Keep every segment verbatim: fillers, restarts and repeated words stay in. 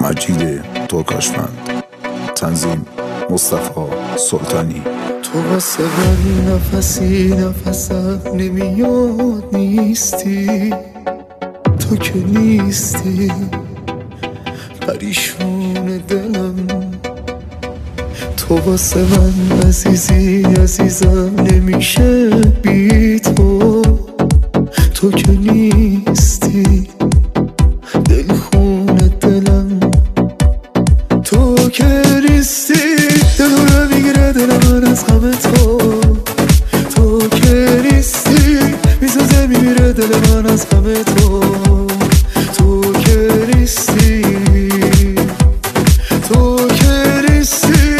مجید ترکاشفند، تنظیم مصطفی سلطانی. تو واسه من نفسی نفسم نمیاد نیستی، تو که نیستی پریشون دلم. تو واسه من عزیزی عزیزم نمیشه بی تو، تو که نیستی دلخون دلم. تو که نیستی دل رو میگیره دل من از غم تو، تو که نیستی میسازه میمیره دل من از غم تو. تو که نیستی تو که نیستی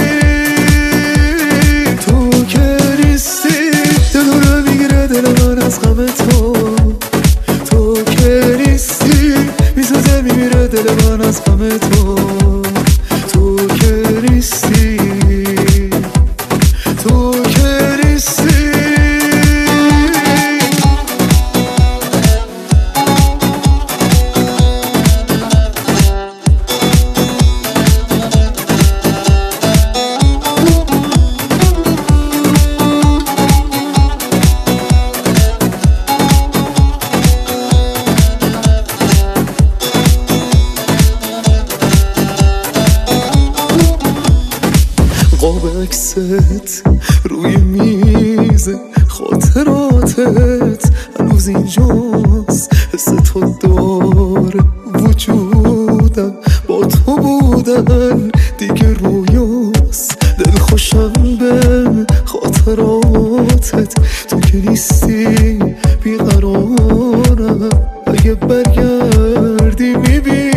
تو که نیستی دل رو میگیره دل من از غم تو. تو که نیستی میسازه میمیره دل من از غم تو. تو که نیستی تو که نیستی. قاب عکست روی میز خاطراتت هنوز اینجاست، حس تو داره وجودم، با تو بودن دیگه رویاست. دل خوشم به خاطراتت، تو که نیستی بیقرارم. اگه برگردی میبینی